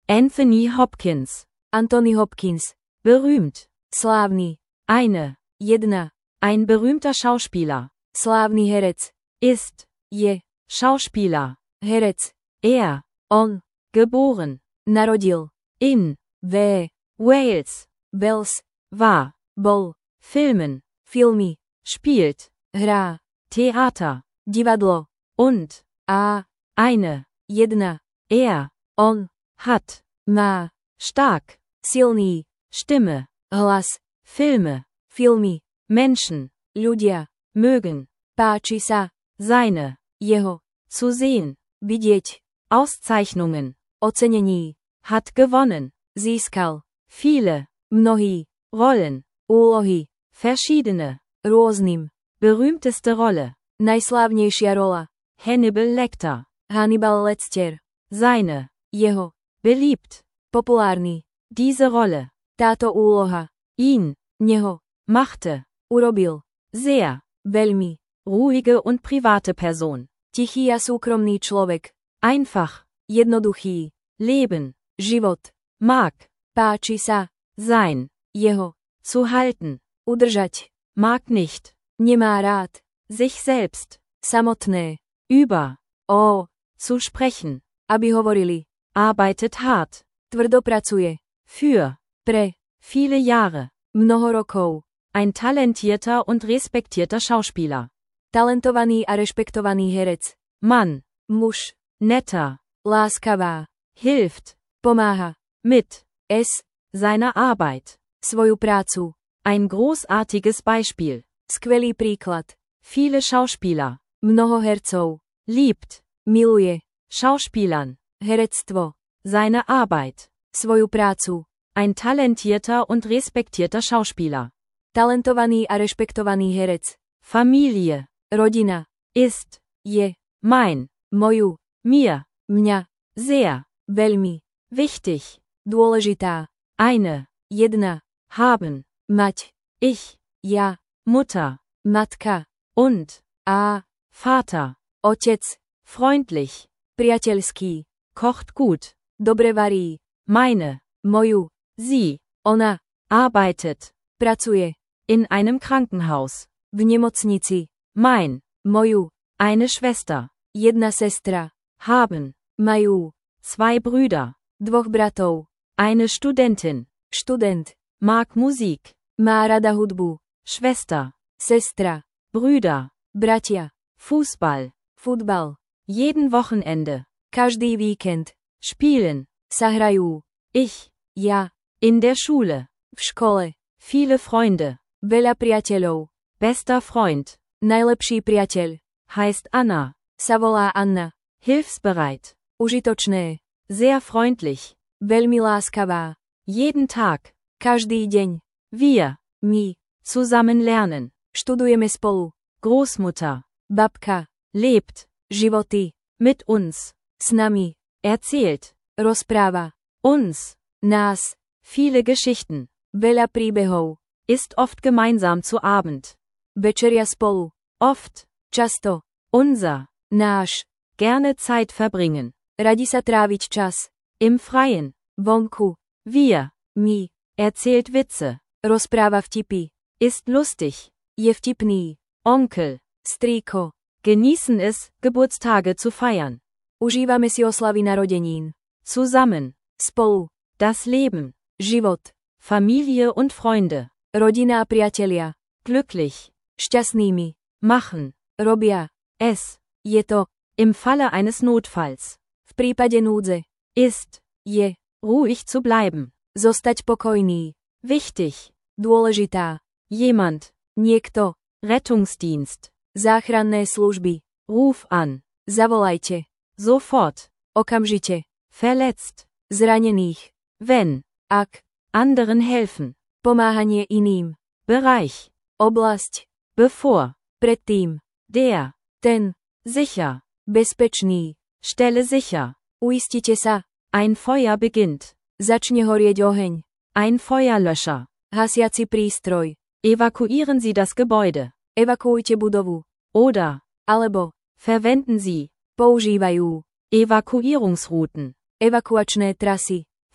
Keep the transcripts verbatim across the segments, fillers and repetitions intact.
Anthony Hopkins. Anthony Hopkins. Berühmt. Slávny. Eine. Jedna. Ein berühmter Schauspieler. Slávny herec. Ist. Je. Schauspieler. Herec. Er. On. Geboren. Narodil. In. V. Wales. Wales. War. Bol. Filmen. Filmy. Spielt. Hrá. Theater. Divadlo. Und. A. Eine. Jedna. Er. On. Hat. Má. Stark. Silný. Stimme. Hlas. Filme. Filmy. Menschen. Ľudia. Mögen. Páči sa. Seine. Jeho. Zu sehen. Vidieť. Auszeichnungen. Ocenení. Hat gewonnen. Získal. Viele. Mnohý. Rollen. Úlohy. Verschiedene. Rôznym. Berühmteste Rolle. Najslávnejšia rola. Hannibal Lecter. Hannibal Lecter. Seine. Jeho. Beliebt. Populárny. Diese Rolle. Táto úloha. Ihn. Neho. Machte. Urobil. Sehr. Veľmi. Ruhige und private Person. Tichý a súkromný človek. Einfach. Jednoduchý. Leben. Život. Mag. Páči sa. Sein. Jeho. Zu halten. Udržať. Mag nicht. Nemá rád. Sich selbst. Samotné. Über. O. Zu sprechen. Aby hovorili. Arbeitet hart. Tvrdo pracuje. Für. Pre. Viele Jahre. Mnoho rokov. Ein talentierter und respektierter Schauspieler. Talentovaný a rešpektovaný herec. Mann. Muž. Netter. Láskavá. Hilft. Pomáha. Mit. S. Seiner Arbeit. Svoju prácu. Ein großartiges Beispiel. Skvelý príklad. Viele Schauspieler. Mnoho hercov. Liebt. Miluje. Schauspielern. Herectvo. Seine Arbeit. Svoju prácu. Ein talentierter und respektierter Schauspieler. Talentovaný a rešpektovaný herec. Familie. Rodina. Ist. Je. Mein. Moju. Mir. Mňa. Sehr. Veľmi. Wichtig. Dôležitá. Eine. Jedna. Haben. Mať. Ich. Ja. Mutter. Matka. Und. A. Vater. Otec. Freundlich. Priateľský. Kocht gut. Dobre varí. Meine. Moju. Sie. Ona. Arbeitet. Pracuje. In einem Krankenhaus. V nemocnici. Mein. Moju. Eine Schwester. Jedna sestra. Haben. Majú. Zwei Brüder. Dvoch bratov. Eine Studentin. Študent. Mag Musik. Má rada hudbu. Schwester. Sestra. Brüder. Bratia. Fußball. Futbal. Jeden Wochenende. Každý víkend. Spielen. Sa hrajú. Ich. Ja. In der Schule. V škole. Viele Freunde. Veľa priateľov. Bester Freund. Najlepší priateľ. Heißt Anna. Sa volá Anna. Hilfsbereit. Užitočné. Sehr freundlich. Veľmi láskavá. Jeden Tag. Každý deň. Wir. My. Zusammen lernen. Študujeme spolu. Großmutter. Babka. Lebt. Životy. Mit uns. S nami. Erzählt. Rozpráva. Uns. Nás. Viele Geschichten. Veľa príbehov. Ist oft gemeinsam zu Abend. Večeria spolu. Oft. Často. Unser. Náš. Gerne Zeit verbringen. Radi sa tráviť čas. Im Freien. Vonku. Wir. My. Erzählt Witze. Rozpráva vtipy. Ist lustig. Je vtipný. Onkel. Strýko. Genießen es, Geburtstage zu feiern. Užívame si oslavy narodenín. Zusammen. Spolu. Das Leben. Život. Familie und Freunde. Rodina a priatelia. Glücklich. Šťastnými. Machen. Robia. Es. Je to. Im Falle eines Notfalls. V prípade núdze. Ist. Je. Ruhig zu bleiben. Zostať pokojný. Wichtig. Dôležitá. Jemand. Niekto. Rettungsdienst. Záchranné služby. Ruf an. Zavolajte. Sofort. Okamžite. Verletzt. Zranených. Wenn. Ak. Anderen helfen. Pomáhanie iným. Bereich. Oblasť. Bevor. Predtým. Der. Ten. Sicher. Bezpečný. Stelle sicher. Uistite sa. Ein Feuer beginnt. Začne horieť oheň. Ein Feuerlöscher. Hasiaci prístroj. Evakuieren Sie das Gebäude. Evakuujte budovu. Oder. Alebo. Verwenden Sie. Používajú. Evakuierungsrouten. Evakuačné trasy.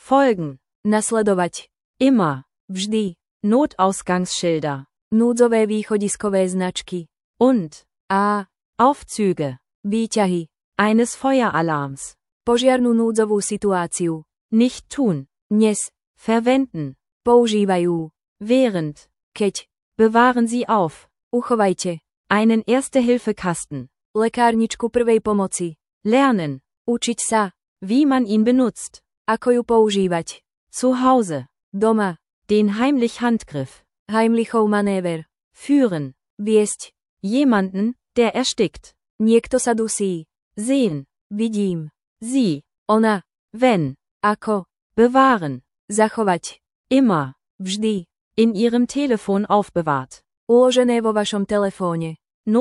Folgen. Nasledovať. Immer. Vždy. Notausgangsschilder. Núdzové východiskové značky. Und. A. Aufzüge. Výťahy. Eines Feueralarms. Požiarnu núdzovú situáciu. Nicht tun. Dnes. Verwenden. Používajú. Während. Keď. Bewahren Sie auf. Uchovajte. Einen Erste-Hilfe-Kasten. Lekárničku prvej pomoci. Lernen. Učiť sa. Wie man ihn benutzt. Ako ju používať. Zu Hause. Doma. Den Heimlich-Handgriff. Heimlichov manéver. Führen. Viesť. Jemanden, der erstickt. Niekto sa dusí. Sehen. Vidím. Sie. Ona. Wenn. Ako. Bewahren. Zachovať. Immer. Vždy. In Ihrem Telefon aufbewahrt. Uložené vo vašom telefóne.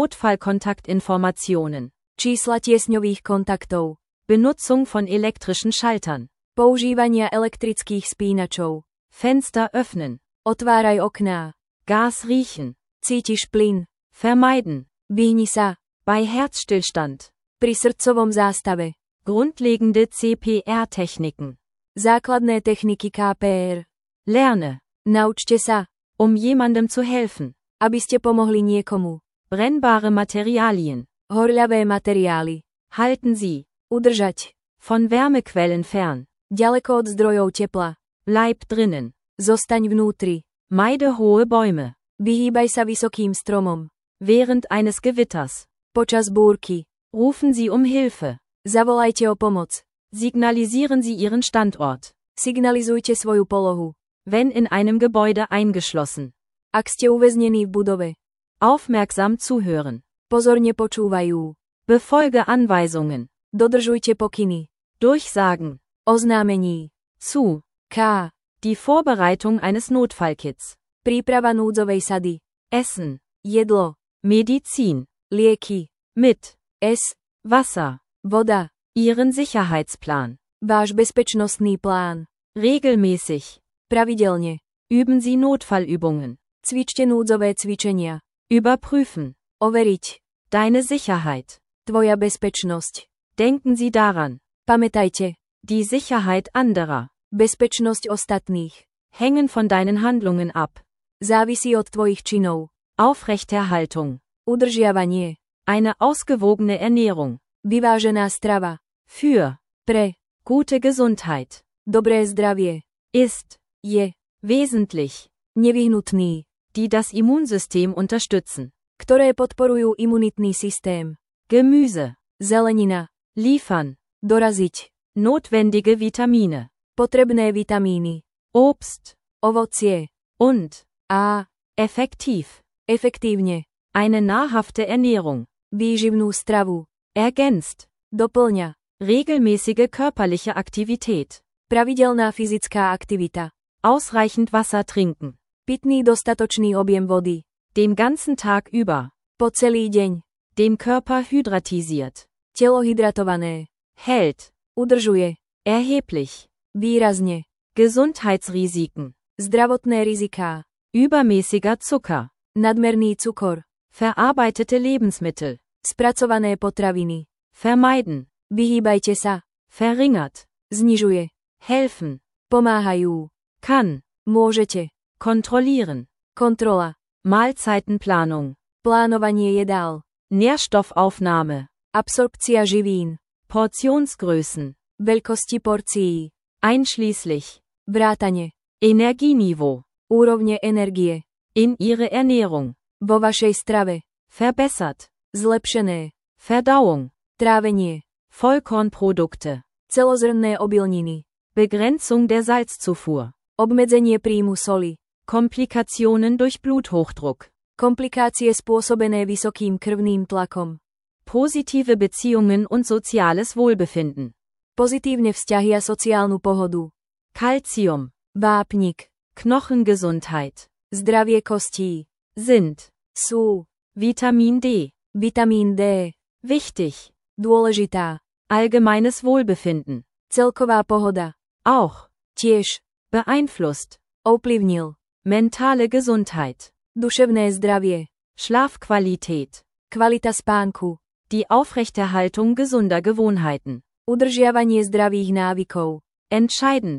Notfallkontaktinformationen. Čísla tiesňových kontaktov. Benutzung von elektrischen Schaltern. Používania elektrických spínačov. Fenster öffnen. Otváraj okná. Gas riechen. Cítiš plyn. Vermeiden. Vyhni sa. Bei Herzstillstand. Pri srdcovom zástave. Grundlegende C P R-Techniken. Základné techniky ká pé er. Lerne. Naučte sa. Um jemandem zu helfen. Aby ste pomohli niekomu. Brennbare Materialien. Horľavé materiály. Halten Sie. Udržať. Von Wärmequellen fern. Ďaleko od zdrojov tepla. Bleib drinnen. Zostaň vnútri. Meide hohe Bäume. Vyhýbaj sa vysokým stromom. Während eines Gewitters. Počas búrky. Rufen Sie um Hilfe. Zavolajte o pomoc. Signalisieren Sie Ihren Standort. Signalizujte svoju polohu. Wenn in einem Gebäude eingeschlossen. Ak ste uväznení v budove. Aufmerksam zuhören. Pozorne počúvajú. Befolge Anweisungen. Dodržujte pokyny. Durchsagen. Oznámení. Zu. K. Die Vorbereitung eines Notfallkits. Príprava núdzovej sady. Essen. Jedlo. Medizin. Lieky. Mit. S. Wasser. Voda. Ihren Sicherheitsplan. Váš bezpečnostný plán. Regelmäßig. Pravidelne. Üben Sie Notfallübungen. Cvičte núdzové cvičenia. Überprüfen. Overiť. Deine Sicherheit. Tvoja bezpečnosť. Denken Sie daran. Pamätajte. Die Sicherheit anderer. Bezpečnosť ostatných. Hängen von deinen Handlungen ab. Závisí od tvojich činov. Aufrechterhaltung. Udržiavanie. Eine ausgewogene Ernährung. Vyvážená strava. Für. Pre. Gute Gesundheit. Dobré zdravie. Ist. Je. Wesentlich. Nevyhnutný. Die das Immunsystem unterstützen. Ktoré podporujú imunitný systém. Gemüse. Zelenina. Liefern. Doraziť. Notwendige Vitamine. Potrebné vitamíny. Obst. Ovocie. Und. A. Effektiv. Efektívne. Eine nahrhafte Ernährung. Výživnú stravu. Ergänzt. Doplňa. Regelmäßige körperliche Aktivität. Pravidelná fyzická aktivita. Ausreichend Wasser trinken. Pitný dostatočný objem vody. Den ganzen Tag über. Po celý deň. Den Körper hydratisiert. Telo hydratované. Hält. Udržuje. Erheblich. Výrazne. Gesundheitsrisiken. Zdravotné riziká. Übermäßiger Zucker. Nadmerný cukor. Verarbeitete Lebensmittel. Spracované potraviny. Vermeiden. Vyhýbajte sa. Verringert. Znižuje. Helfen. Pomáhajú. Kann. Môžete. Kontrollieren. Kontrola. Mahlzeitenplanung. Plánovanie jedál. Nährstoffaufnahme. Absorpcia živín. Portionsgrößen. Veľkosti porcií. Einschließlich. Vrátane. Energieniveau. Úrovne energie. In Ihre Ernährung. Vo vašej strave. Verbessert. Zlepšené. Verdauung. Trávenie. Vollkornprodukte. Celozrnné obilniny. Begrenzung der Salzzufuhr. Obmedzenie príjmu soli. Komplikationen durch Bluthochdruck. Komplikácie spôsobené vysokým krvným tlakom. Positive Beziehungen und soziales Wohlbefinden. Pozitívne vzťahy a sociálnu pohodu. Calcium. Vápnik. Knochengesundheit. Zdravie kostí. Sind. Sú. Vitamin D. Vitamín D. Wichtig. Dôležitá. Allgemeines Wohlbefinden. Celková pohoda. Auch. Tiež. Beeinflusst. Ovplyvnil. Mentale Gesundheit. Duševné zdravie. Schlafqualität. Kvalita spánku. Die Aufrechterhaltung gesunder Gewohnheiten. Udržiavanie zdravých návykov. Entscheidend.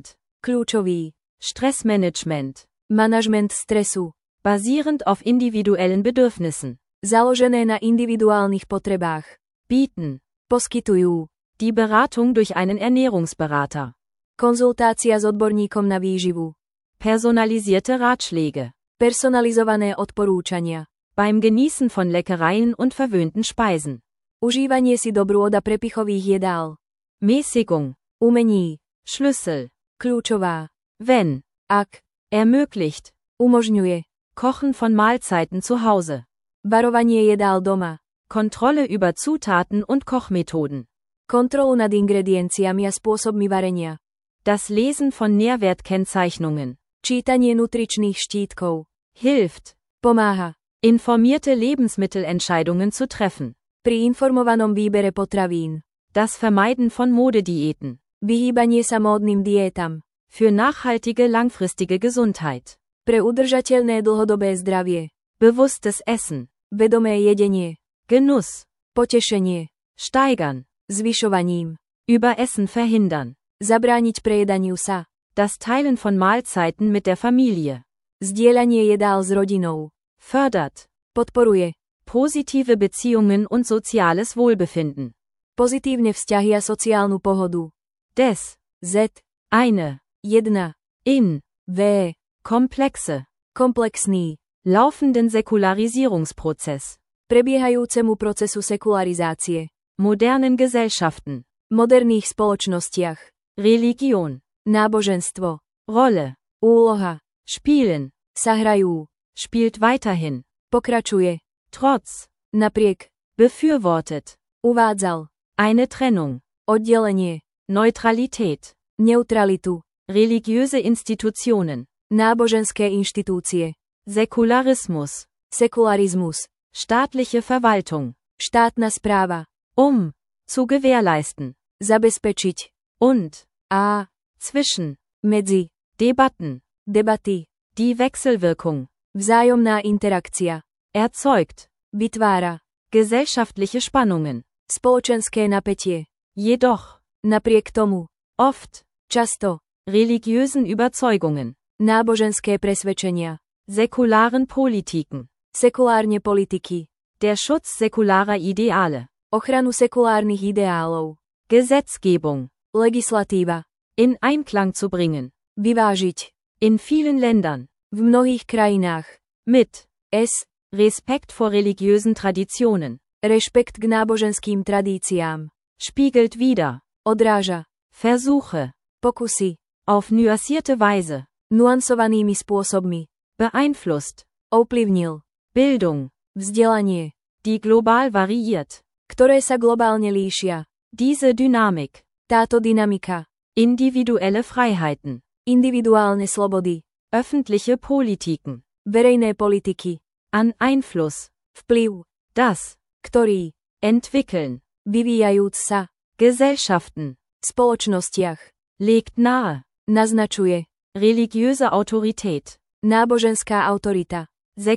Kľúčový. Stressmanagement. Manažment stresu. Basierend auf individuellen Bedürfnissen. Založené na individuálnych potrebách. Bieten. Poskytujú. Die Beratung durch einen Ernährungsberater. Konzultácia s odborníkom na výživu. Personalisierte Ratschläge. Personalizované odporúčania. Beim Genießen von Leckereien und verwöhnten Speisen. Užívanie si dobrôd a prepichových jedál. Mäßigung. Umení. Schlüssel. Kľúčová. Wenn. Ak. Ermöglicht. Umožňuje. Kochen von Mahlzeiten zu Hause. Varovanie jedál doma. Kontrolle über Zutaten und Kochmethoden. Kontrolu nad ingredienciami a spôsobmi varenia. Das Lesen von Nährwertkennzeichnungen. Čítanie nutričných štítkov. Hilft. Pomáha. Informierte Lebensmittelentscheidungen zu treffen. Pri informovanom výbere potravín. Das Vermeiden von Modediäten. Vyhýbanie sa módnym diétam. Für nachhaltige langfristige Gesundheit. Pre udržateľné dlhodobé zdravie. Bewusstes Essen. Vedomé jedenie. Genuss. Potešenie. Steigern. Zvyšovaním. Überessen verhindern. Zabrániť prejedaniu sa. Das Teilen von Mahlzeiten mit der Familie. Zdieľanie jedál s rodinou. Fördert. Podporuje. Positive Beziehungen und soziales Wohlbefinden. Pozitívne vzťahy a sociálnu pohodu. Des. Z. Eine. Jedna. In. V. Komplexe. Komplexný. Laufenden Säkularisierungsprozess. Prebiehajúcemu procesu sekularizácie. Modernen Gesellschaften. Moderných spoločnostiach. Religion. Náboženstvo. Rolle. Úloha. Spielen. Sa hrajú. Spielt weiterhin. Pokračuje. Trotz. Napriek. Befürwortet. Uvádzal. Eine Trennung. Oddelenie. Neutralität. Neutralitu. Religiöse Institutionen. Náboženské inštitúcie. Säkularismus. Sekularizmus. Staatliche Verwaltung. Štátna správa. Um. Zu gewährleisten. Zabezpečiť. Und. A. Zwischen. Medzi. Debatten. Debaty. Die Wechselwirkung. Vzájomná interakcia. Erzeugt. Vytvára. Gesellschaftliche Spannungen. Spoločenské napätie. Jedoch. Napriek tomu. Oft. Často. Religiösen Überzeugungen. Náboženské presvedčenia. Säkularen Politiken. Sekulárne politiky. Der Schutz säkularer Ideale. Ochranu sekulárnych ideálov. Gesetzgebung. Legislatíva. In Einklang zu bringen. Vyvážiť. In vielen Ländern. V mnohých krajinách. Mit. S. Respekt vor religiösen Traditionen. Rešpekt k náboženským tradíciám. Spiegelt wider. Odráža. Versuche. Pokusy. Auf nuancierte Weise. Nuansovanými spôsobmi. Beeinflusst. Ovplyvnil. Bildung. Vzdelanie. Die global variiert. Ktoré sa globálne líšia. Diese Dynamik. Táto dynamika. Individuelle Freiheiten. Individuálne slobody. Öffentliche Politiken. Verejné politiky. An Einfluss. Vplyv. Das. Ktorý. Entwickeln. Vyvíjajúc sa. Gesellschaften. Spoločnostiach. Legt nahe. Naznačuje. Religiöse Autorität. Náboženská autorita.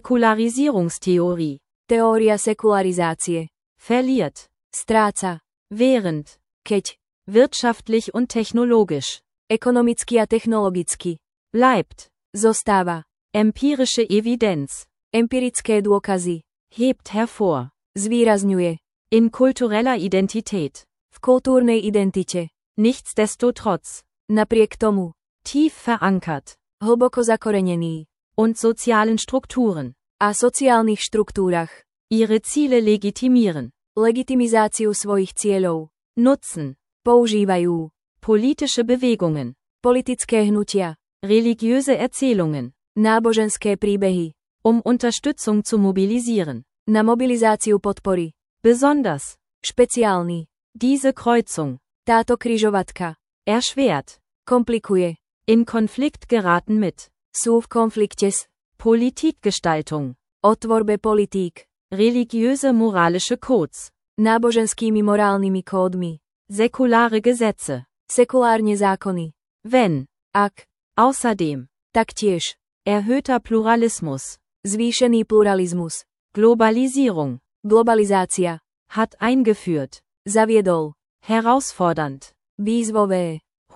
Säkularisierungstheorie. Teória sekularizácie. Verliert. Stráca. Während. Keď. Wirtschaftlich und technologisch. Ekonomicky a technologicky. Bleibt. Zostáva. Empirische Evidenz. Empirické dôkazy. Hebt hervor. Zvýrazňuje. In kultureller Identität. V kultúrnej identite. Nichtsdestotrotz. Napriek tomu. Tief verankert. Hlboko zakorenený. Und sozialen Strukturen. A sociálnych štruktúrach. Ihre Ziele legitimieren. Legitimizáciu svojich cieľov. Nutzen. Používajú. Politische Bewegungen. Politické hnutia. Religiöse Erzählungen. Náboženské príbehy. Um Unterstützung zu mobilisieren. Na mobilizáciu podpory. Besonders. Špeciálny. Diese Kreuzung. Táto križovatka. Erschwert. Komplikuje. In Konflikt geraten mit. Sú v konflikte s. Politikgestaltung. O tvorbe politík. Religiöse moralische Codes. Náboženskými morálnymi kódmi. Säkulare Gesetze. Sekulárne zákony. Wenn. Ak. Außerdem. Taktiež. Erhöhter Pluralismus. Zvýšený pluralizmus. Globalisierung. Globalizácia. Hat eingeführt. Zaviedol. Herausfordernd. Výzvové.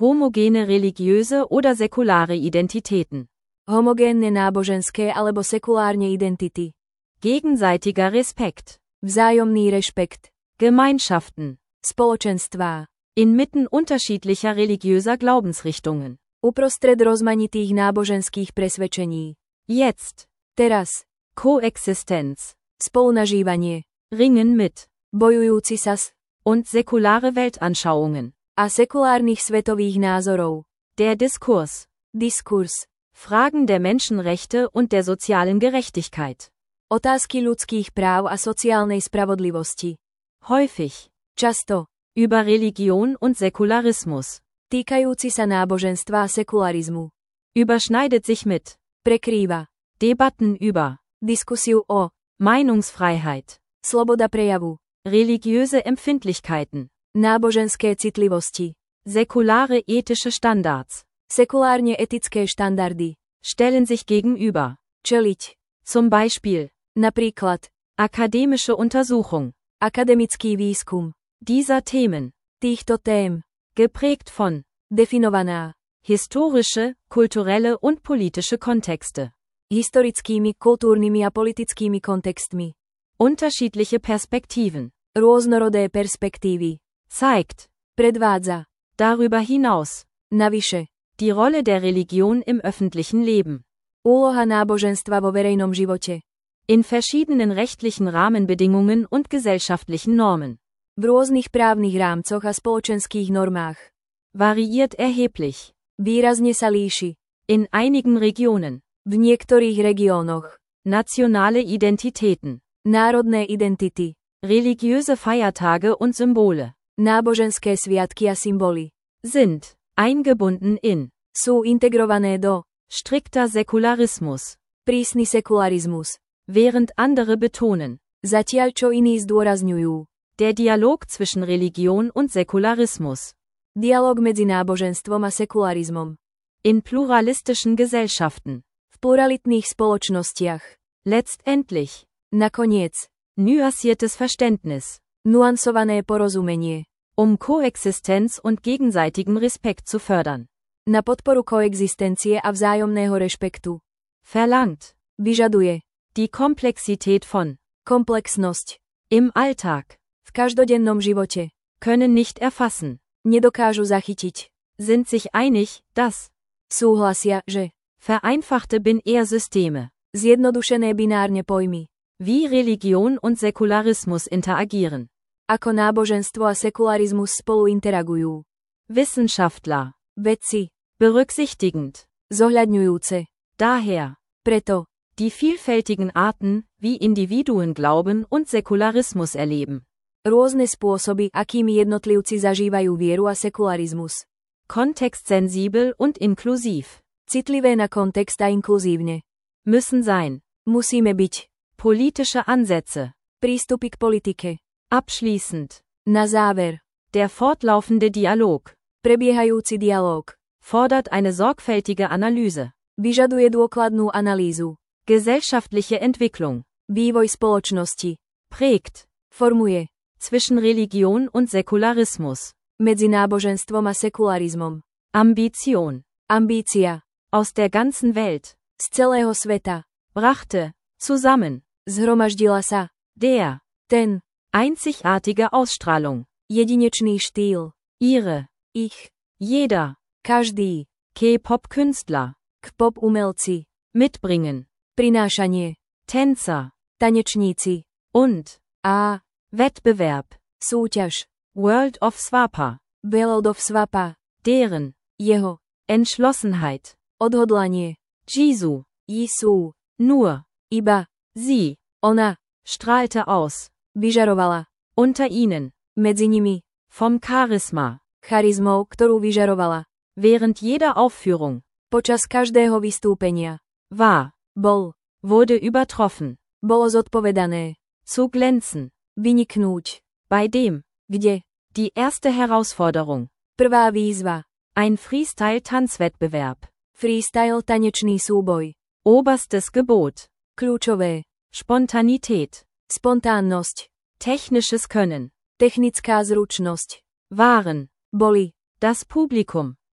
Homogene religiöse oder säkulare Identitäten. Homogénne náboženské alebo sekulárne identity. Gegenseitiger Respekt. Vzájomný rešpekt. Gemeinschaften. Spoločenstvá. Inmitten unterschiedlicher religiöser Glaubensrichtungen. Uprostred rozmanitých náboženských presvedčení. Jetzt. Teraz. Koexistenz. Spolunažívanie. Ringen mit. Bojujúci sa s. Und säkulare Weltanschauungen. A sekulárnych svetových názorov. Der Diskurs. Diskurs. Fragen der Menschenrechte und der sozialen Gerechtigkeit. Otázky ľudských práv a sociálnej spravodlivosti. Häufig. Často. Über Religion und Säkularismus. Týkajúci sa náboženstva a sekularizmu. Überschneidet sich mit. Prekrýva. Debatten über. Diskusiu o. Meinungsfreiheit. Sloboda prejavu. Religiöse Empfindlichkeiten. Náboženské citlivosti. Säkulare ethische Standards. Sekulárne etické štandardy. Stellen sich gegenüber. Čeliť. Zum Beispiel. Napríklad. Akademische Untersuchung. Akademický výskum. Dieser Themen. Týchto tém. Geprägt von. Definovaná. Historische, kulturelle und politische Kontexte. Historickými, kultúrnymi a politickými kontextmi. Unterschiedliche Perspektiven. Rôznorodé perspektívy. Zeigt. Predvádza. Darüber hinaus. Navyše. Die Rolle der Religion im öffentlichen Leben. Úloha náboženstva vo verejnom živote. In verschiedenen rechtlichen Rahmenbedingungen und gesellschaftlichen Normen. V rôznych právnych rámcoch a spoločenských normách. Variiert erheblich. Výrazne sa líši. In einigen Regionen. V niektorých regiónoch. Nationale Identitäten. Národné identity. Religiöse Feiertage und Symbole. Náboženské sviatky a symboly. Sind. Eingebunden in. Sú integrované do. Strikter Säkularismus. Prísny sekularizmus. Während andere betonen. Zatiaľ čo iní zdôrazňujú. Der Dialog zwischen Religion und Säkularismus. Dialog medzi náboženstvom a sekularizmom. In pluralistischen Gesellschaften. V pluralitných spoločnostiach. Letztendlich. Nakoniec. Nuanciertes Verständnis. Nuansované porozumenie. Um Koexistenz und gegenseitigen Respekt zu fördern. Na podporu koexistencie a vzájomného rešpektu. Verlangt. Vyžaduje. Die Komplexität von. Komplexnosť. Im Alltag. V každodennom živote. Können nicht erfassen. Nedokážu zachytiť. Sind sich einig, dass. Súhlasia, že. Vereinfachte Binärsysteme. Zjednodušené binárne pojmy. Wie Religion und Säkularismus interagieren. Ako náboženstvo a sekularizmus spolu interagujú. Wissenschaftler. Vedci. Berücksichtigend. Zohľadňujúce. Daher. Preto. Die vielfältigen Arten, wie Individuen Glauben und Säkularismus erleben. Rôzne spôsoby, akými jednotlivci zažívajú vieru a sekularizmus. Kontextsensibel und inklusiv. Citlivé na kontext a inkluzívne. Müssen sein. Musíme byť. Politische Ansätze. Prístupy k politike. Abschließend. Na záver. Der fortlaufende Dialog. Prebiehajúci dialóg. Fordert eine sorgfältige Analyse. Vyžaduje dôkladnú analýzu. Gesellschaftliche Entwicklung. Vývoj spoločnosti. Prägt. Formuje. Zwischen Religion und Säkularismus. Medzi náboženstvom a sekularizmom. Ambition. Ambícia. Aus der ganzen Welt. Z celého sveta. Brachte. Zusammen. Zhromaždila sa. Der. Ten. Einzigartige Ausstrahlung. Jedinečný štýl. Ihre. Ich. Jeder. Každý. K-Pop-Künstler. K pop umelci. Mitbringen. Prinášanie. Tänzer. Tanečníci. Und. A. Wettbewerb. Súťaž. World of Swapa. World of Swapa. Deren. Jeho. Entschlossenheit. Odhodlanie. Jesu. Jesú. Nur. Iba. Sie. Ona. Strahlte aus. Vyžarovala. Unter ihnen. Medzi nimi. Vom Charisma. Charizmou, ktorú vyžarovala. Während jeder Aufführung. Počas každého vystúpenia. War. Bol. Wurde übertroffen. Bolo zodpovedané. Zu glänzen. Vyniknúť. Bei dem. Kde. Die erste Herausforderung. Prvá výzva. Ein Freestyle-Tanzwettbewerb. Freestyle tanečný súboj. Oberstes Gebot. Kľúčové. Spontanität. Spontánnosť. Technisches Können. Technická zručnosť. Waren. Boli. Das Publikum.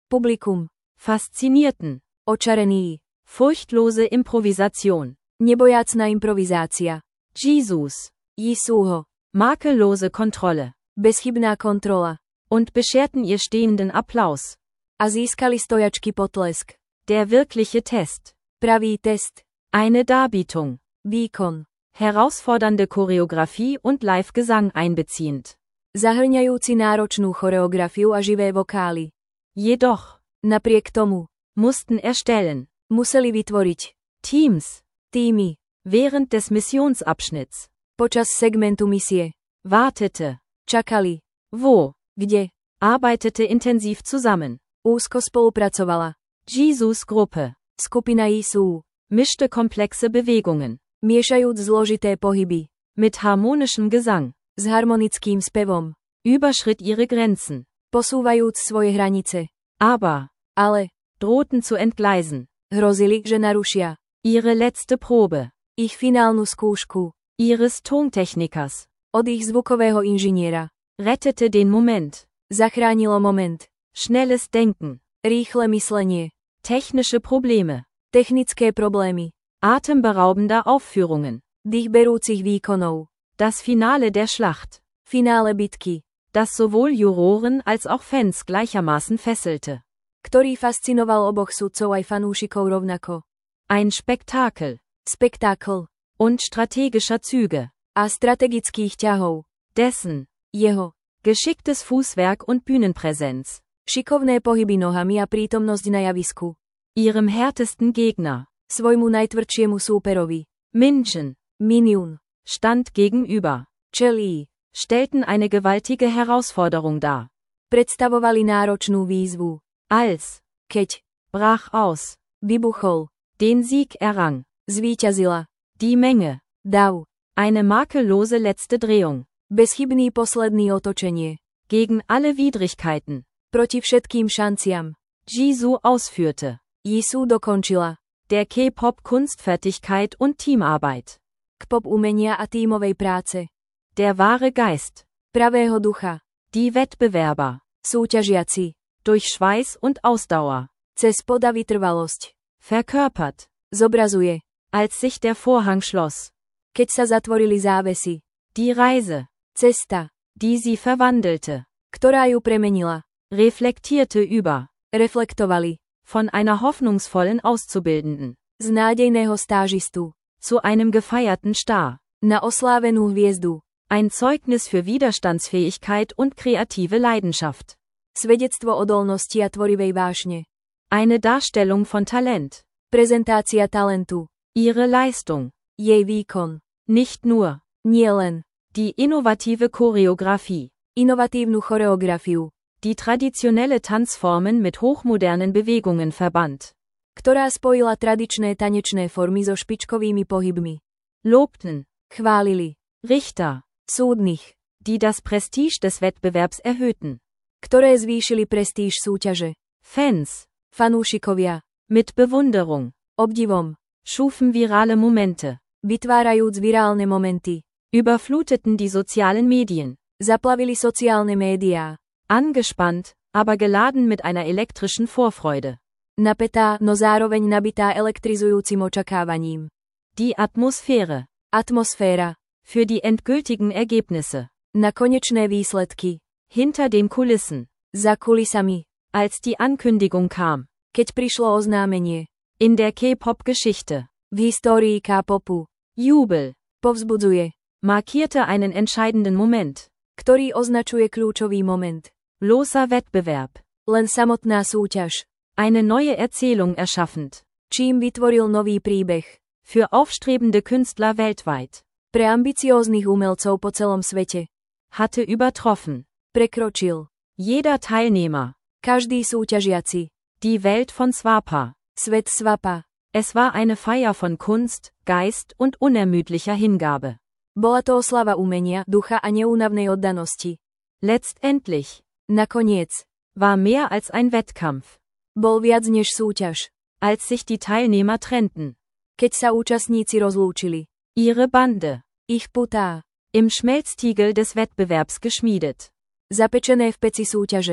Publikum. faszinierten, Očarený. furchtlose Improvisation, Nebojácna improvizácia. Jesus, Jesúho. makellose Kontrolle, Bezchybná kontrola. und bescherten ihr stehenden Applaus. A získali stojačky potlesk. Der wirkliche Test, Pravý test. eine Darbietung, Výkon. herausfordernde Choreografie und Live-Gesang einbeziehend. Zahrňajúci náročnú choreografiu a živé vokály. Jedoch, Napriek tomu, mussten erstellen, museli vytvoriť Teams, týmy. während des Missionsabschnitts, Počas segmentu misie. wartete, Čakali. wo, Kde? arbeitete intensiv zusammen. Úzko spolupracovala. Jesus Gruppe, Skupina Jesú. mischte komplexe Bewegungen, Miešajúc zložité pohyby. mit harmonischem Gesang, S harmonickým spevom. überschritt ihre Grenzen, Posúvajúc svoje hranice. aber, Ale, drohten zu entgleisen. hrozili, že narušia. Ihre letzte Probe, Ich finálnu skúšku. ihres Tontechnikers, Od ich zvukového inžiniera. rettete den Moment. Zachránilo moment. Schnelles Denken, Rýchle myslenie. technische Probleme, Technické problémy. atemberaubender Aufführungen, Dých berúcich výkonov. das Finale der Schlacht, Finále bitky. das sowohl Juroren als auch Fans gleichermaßen fesselte. Ktorý fascinoval oboch sudcov aj fanúšikov rovnako. Ein Spektakel Spektákl. und strategischer Züge, A strategických ťahov. dessen, Jeho. geschicktes Fußwerk und Bühnenpräsenz, Šikovné pohyby nohami a prítomnosť na javisku. ihrem härtesten Gegner, Svojmu najtvrdšiemu súperovi. München, Minion. stand gegenüber, Čelí. stellten eine gewaltige Herausforderung dar. Predstavovali náročnú výzvu. Als, Keď. brach aus, Vybuchol. den Sieg errang, Zvíťazila. die Menge, Dav. eine makellose letzte Drehung, Bezchybný posledný otočenie. gegen alle Widrigkeiten, Proti všetkým šanciam. Jisoo ausführte, Jesú dokončila. der K-Pop Kunstfertigkeit und Teamarbeit, K pop umenia a tímovej práce. der wahre Geist, Pravého ducha. die Wettbewerber, Súťažiaci. durch Schweiß und Ausdauer, Cez pod a vytrvalosť. verkörpert, Zobrazuje. als sich der Vorhang schloss, Keď sa zatvorili závesy. die Reise, Cesta. die sie verwandelte, Ktorá ju premenila. reflektierte über, Reflektovali. von einer hoffnungsvollen Auszubildenden, Z nádejného stážistu. zu einem gefeierten Star, Na oslávenú hviezdu. ein Zeugnis für Widerstandsfähigkeit und kreative Leidenschaft, Svedectvo odolnosti a tvorivej vášne. eine Darstellung von Talent, Prezentácia talentu. ihre Leistung, Jej výkon. nicht nur, Nie len. die innovative Choreografie, Inovatívnu choreografiu. die traditionelle Tanzformen mit hochmodernen Bewegungen verband, Ktorá spojila tradičné tanečné formy so špičkovými pohybmi. lobten, Chválili. Richter, Súdnych. die das Prestige des Wettbewerbs erhöhten, Ktoré zvýšili prestíž súťaže. Fans, Fanúšikovia. mit Bewunderung, Obdivom. schufen virale Momente, Vytvárajúc virálne momenty. überfluteten die sozialen Medien, Zaplavili sociálne médiá. angespannt, aber geladen mit einer elektrischen Vorfreude. Napätá, no zároveň nabitá elektrizujúcim očakávaním. Die Atmosphäre, Atmosféra. für die endgültigen Ergebnisse, Na konečné výsledky. hinter den Kulissen, Za kulisami. als die Ankündigung kam, Keď prišlo oznámenie. in der K-Pop-Geschichte, V histórii K-popu. Jubel, Povzbudzuje. markierte einen entscheidenden Moment, Ktorý označuje kľúčový moment. bloßer Wettbewerb, Len samotná súťaž. eine neue Erzählung erschaffend, Čím vytvoril nový príbeh. für aufstrebende Künstler weltweit, Pre ambicióznych umelcov po celom svete. hatte übertroffen, Prekročil. jeder Teilnehmer, Každý súťažiaci. die Welt von Swapa. Svet svapa. Es war eine Feier von Kunst, Geist und unermüdlicher Hingabe. Bola to oslava umenia, ducha a neúnavnej oddanosti. Letztendlich Nakoniec. war mehr als ein Wettkampf, Bol viac než súťaž. als sich die Teilnehmer trennten. Keď sa účastníci rozlúčili. Ihre Bande, Ich putá. im Schmelztiegel des Wettbewerbs geschmiedet, Zapečené v peci súťaže.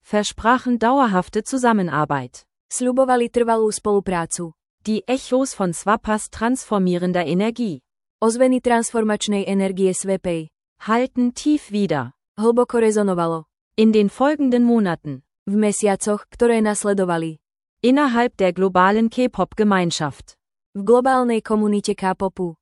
versprachen dauerhafte Zusammenarbeit. Sľubovali trvalú spoluprácu. Die Echos von Swapas transformierender Energie Ozveny transformačnej energie Svepej halten tief wider. hlboko rezonovalo. In den folgenden Monaten, V mesiacoch, ktoré nasledovali. innerhalb der globalen K-Pop-Gemeinschaft, V globálnej komunite K-popu